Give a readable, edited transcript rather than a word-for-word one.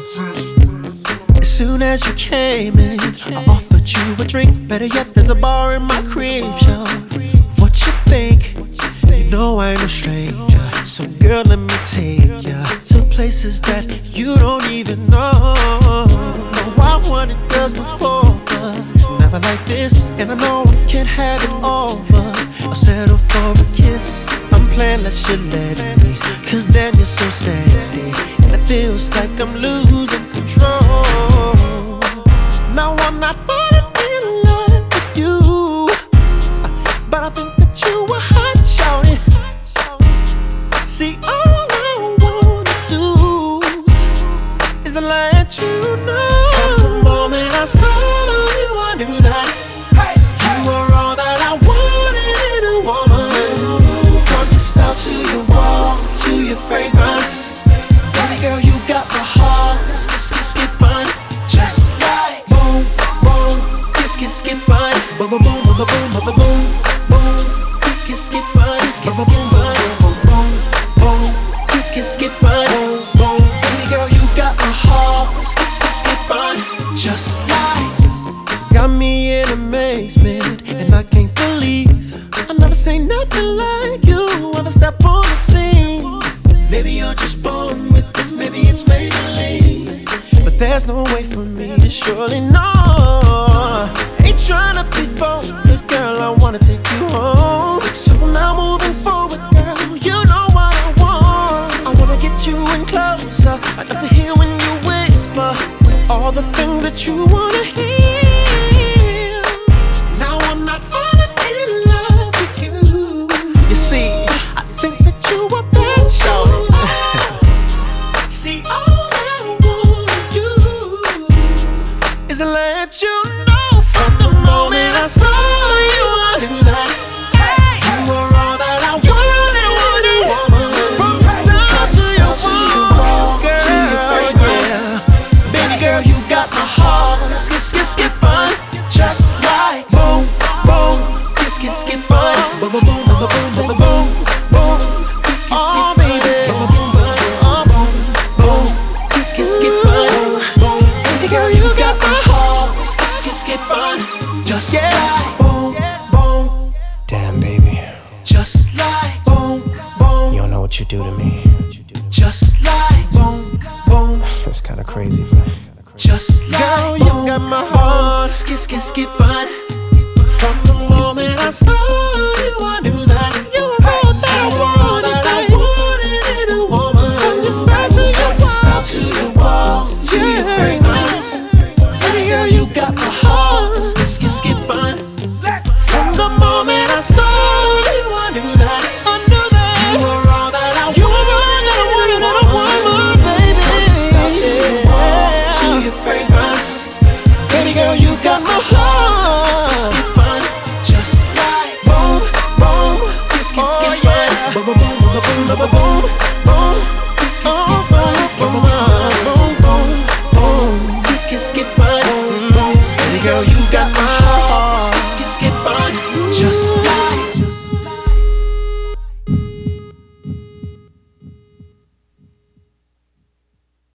As soon as you came in, I offered you a drink. Better yet, there's a bar in my crib, yo. What you think? You know I ain't a stranger. So girl, let me take ya to places that you don't even know. No, I wanted girls before, but never like this. And I know I can't have it all, but I'll settle for a kiss. I'm playing, let you let me, cause damn, you're so sexy. And it feels like I'm losing control. Now I'm not falling in love with you, but I think that you were hot, shawty. See, all I wanna do is let you know. From the moment I saw you, I knew that you were all that I wanted in a woman. From your style to your walk to your fragrance, baby girl, you got my heart skipping, just like boom, boom, skipping, boom, boom, boom, boom, boom, boom, boom, boom, skipping, boom, boom, boom, boom, boom, boom, skipping, boom. Baby girl, you got my heart skipping, just like. Got me in amazement, and I can't believe I never seen nothing like you ever step on the scene. Maybe you're just born with it, maybe it's Maybelline, but there's no way for me to surely know. Ain't tryna be phony, but girl, I wanna take you home. So now moving forward, girl, you know what I want. I wanna get you in closer. I love to hear when you whisper all the things that you wanna hear. Now I'm not falling in love with you. You see, I think that you are bad, shawty. See, all I wanna do is let you know. From the moment I saw you, I knew that you were all that I wanted in a woman. From the start to your walk, girl, to your fragrance, baby girl, you got my heart skipping, just like boom, boom, skipping, boom, boom, boom, boom, boom, boom, boom, boom, oh baby, boom, boom, boom, boom, skipping, boom, baby girl, you got my heart skipping, just like boom, boom. Damn, baby, Just like boom, boom. you don't know what you do to me. Just like boom, boom. It's kinda crazy, but Just like girl, you got my heart skipping.